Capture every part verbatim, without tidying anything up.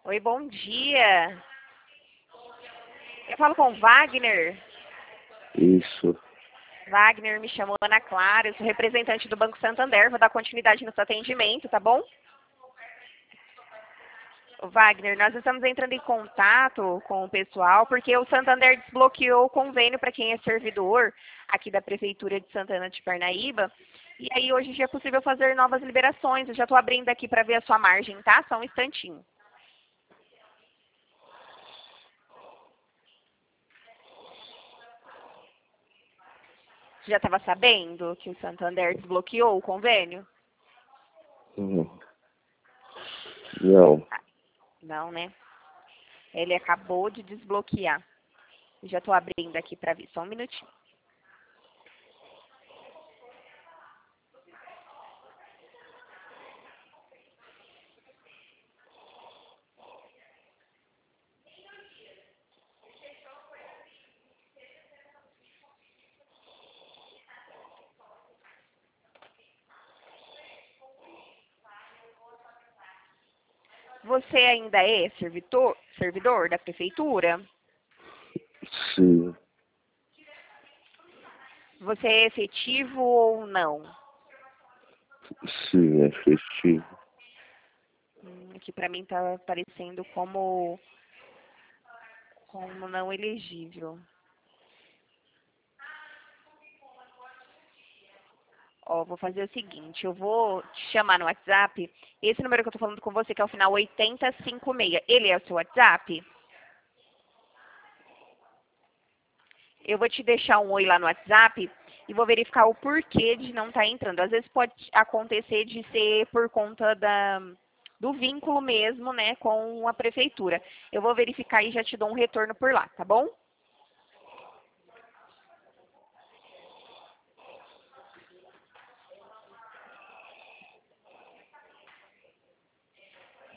Oi, bom dia. Eu falo com o Wagner. Isso. Wagner, me chamou Ana Clara, eu sou representante do Banco Santander, vou dar continuidade no seu atendimento, tá bom? Ô, Wagner, nós estamos entrando em contato com o pessoal porque o Santander desbloqueou o convênio para quem é servidor aqui da Prefeitura de Santana de Parnaíba. E aí hoje já é possível fazer novas liberações. Eu já estou abrindo aqui para ver a sua margem, tá? Só um instantinho. Você já estava sabendo que o Santander desbloqueou o convênio? Hum. Não. Ah, não, né? Ele acabou de desbloquear. Eu já estou abrindo aqui para ver. Só um minutinho. Você ainda é servidor, servidor da prefeitura? Sim. Você é efetivo ou não? Sim, é festivo. Hum, aqui para mim está aparecendo como, como não elegível. Ó, vou fazer o seguinte, eu vou te chamar no WhatsApp. Esse número que eu tô falando com você, que é o final oitenta e cinquenta e seis, ele é o seu WhatsApp? Eu vou te deixar um oi lá no WhatsApp e vou verificar o porquê de não estar entrando. Às vezes pode acontecer de ser por conta da, do vínculo mesmo, né, com a prefeitura. Eu vou verificar e já te dou um retorno por lá, tá bom?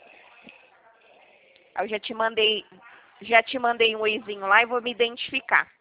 Eu já te mandei, já te mandei um oizinho lá e vou me identificar.